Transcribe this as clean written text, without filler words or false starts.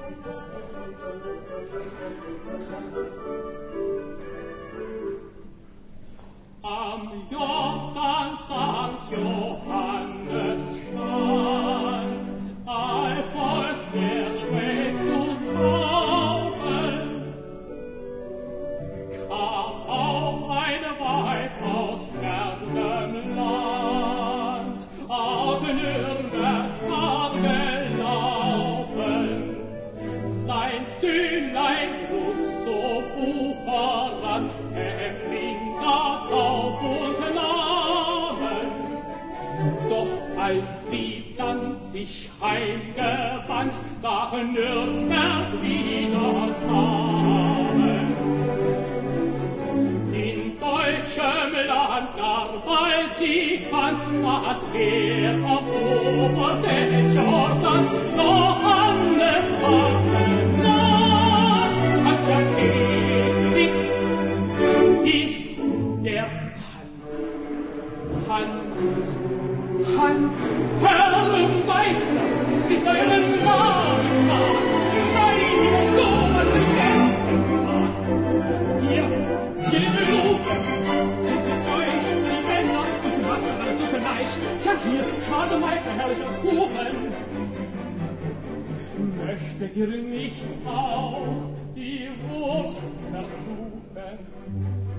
Am Jordan Sankt Johannes stand, all Volk der zu kaufen, kam auch eine Weib aus fernem Land, aus Nürnberg war gelaufen, sein Zünglein wuchs so wuchernd, empfing da Taub und Namen. Doch als sie dann sich heimgewandt, nach Nürnberg wieder kamen, in deutschem Land gar bald sich fand, das Heer am Ufer des Jordans Johannes war genannt. Hat der König ist der Hans, Herr Meister, sie ist euren Namen wahr, nein, so was vergessen war. Hier in Europa sind euch die Männer und die Wasser so geneigt. Ja, hier, schade Meister, herrlicher Kuchen. Möchtet ihr nicht auch die Wurst versuchen?